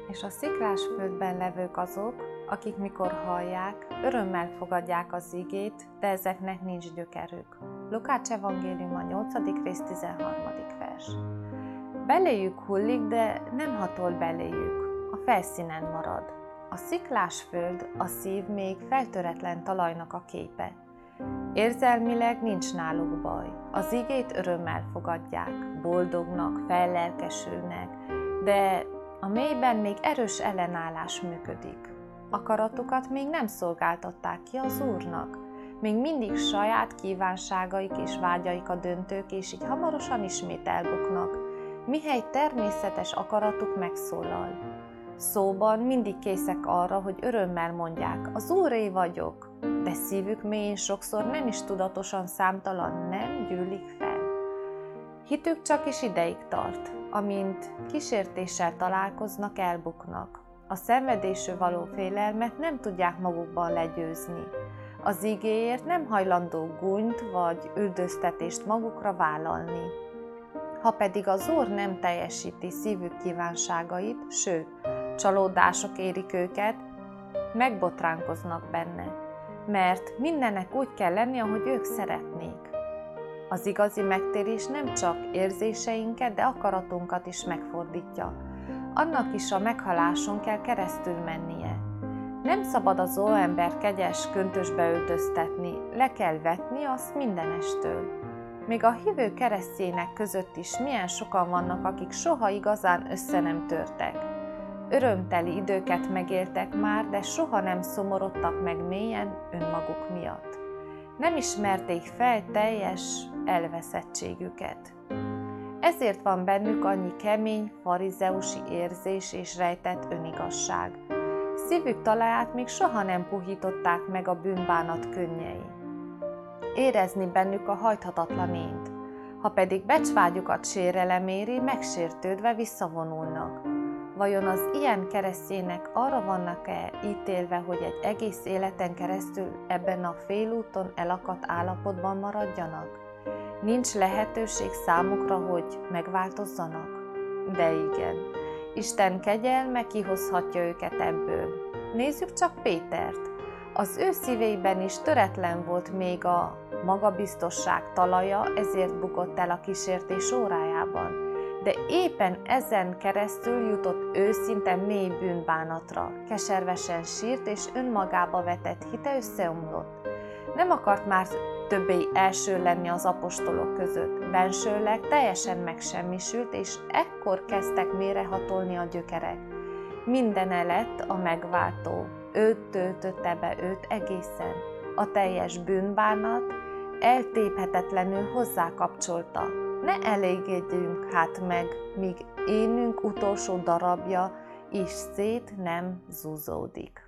És a sziklás földben levők azok, akik mikor hallják, örömmel fogadják az igét, de ezeknek nincs gyökerük. Lukács evangélium a 8. rész 13. vers. Beléjük hullik, de nem hatol beléjük, a felszínen marad. A sziklás föld, a szív még feltöretlen talajnak a képe. Érzelmileg nincs náluk baj, az igét örömmel fogadják, boldognak, fellelkesülnek, de a mélyben még erős ellenállás működik. Akaratukat még nem szolgáltatták ki az Úrnak, még mindig saját kívánságaik és vágyaik a döntők, és így hamarosan ismét elbuknak, mihely természetes akaratuk megszólal. Szóban mindig készek arra, hogy örömmel mondják, az Úré vagyok, de szívük mélyén sokszor nem is tudatosan számtalan nem gyűlik fel. Hitük csak is ideig tart, amint kísértéssel találkoznak, elbuknak. A szenvedésről való félelmet nem tudják magukban legyőzni. Az igéért nem hajlandó gúnyt vagy üldöztetést magukra vállalni. Ha pedig az Úr nem teljesíti szívük kívánságait, sőt, csalódások érik őket, megbotránkoznak benne, mert mindennek úgy kell lenni, ahogy ők szeretnék. Az igazi megtérés nem csak érzéseinket, de akaratunkat is megfordítja. Annak is a meghaláson kell keresztül mennie. Nem szabad az óember kegyes köntösbe öltöztetni, le kell vetni azt mindenestől. Még a hívő keresztjének között is milyen sokan vannak, akik soha igazán össze nem törtek. Örömteli időket megéltek már, de soha nem szomorodtak meg mélyen önmaguk miatt. Nem ismerték fel teljes elveszettségüket. Ezért van bennük annyi kemény, farizeusi érzés és rejtett önigazság. Szívük talaját még soha nem puhították meg a bűnbánat könnyei. Érezni bennük a hajthatatlan ént, ha pedig becsvágyukat sérelem éri, megsértődve visszavonulnak. Vajon az ilyen keresztjének arra vannak-e ítélve, hogy egy egész életen keresztül ebben a félúton elakadt állapotban maradjanak? Nincs lehetőség számukra, hogy megváltozzanak? De igen, Isten kegyelme kihozhatja őket ebből. Nézzük csak Pétert. Az ő szívében is töretlen volt még a magabiztosság talaja, ezért bukott el a kísértés órájában. De éppen ezen keresztül jutott őszinte mély bűnbánatra, keservesen sírt és önmagába vetett hite összeomlott. Nem akart már többé első lenni az apostolok között, bensőleg teljesen megsemmisült, és ekkor kezdtek mélyrehatolni a gyökerek. Minden lett a megváltó, őt töltötte be őt egészen. A teljes bűnbánat eltéphetetlenül hozzákapcsolta. Ne elégedjünk hát meg, míg énünk utolsó darabja is szét nem zúzódik.